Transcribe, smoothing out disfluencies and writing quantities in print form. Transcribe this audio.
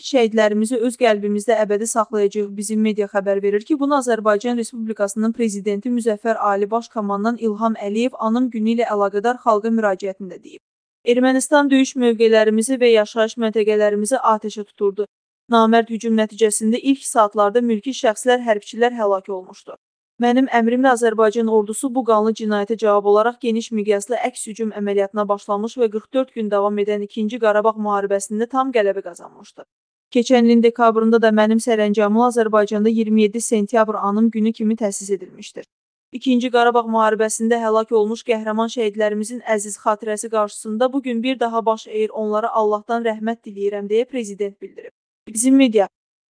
şəhidlərimizi öz qəlbimizdə əbədi saxlayacağıq. Bizim media xəbər verir ki, bunu Azərbaycan Respublikasının Prezidenti Müzəffər Ali Baş Komandan İlham Əliyev anım günü ilə əlaqədar xalqa müraciətində deyib. Ermənistan döyüş mövqelərimizi və yaşayış məntəqələrimizi atəşə tuturdu. Namərd hücum nəticəsində ilk saatlarda mülki şəxslər, hərbçilər həlak olmuşdur. Mənim əmrimlə Azərbaycan ordusu bu qanlı cinayətə cavab olaraq geniş miqyaslı əks-hücum əməliyyatına başlamış və 44 gün davam edən 2-ci Qarabağ müharibəsində tam qələbə qazanmışdır. Keçən ilin dekabrında da mənim sərəncamımla Azərbaycanda 27 sentyabr anım günü kimi təsis edilmişdir. 2-ci Qarabağ müharibəsində həlak olmuş qəhrəman şəhidlərimizin əziz xatirəsi qarşısında bugün bir daha baş əyir, onlara Allahdan rəhmət diləyirəm deyə prezident bildirib. Bizim media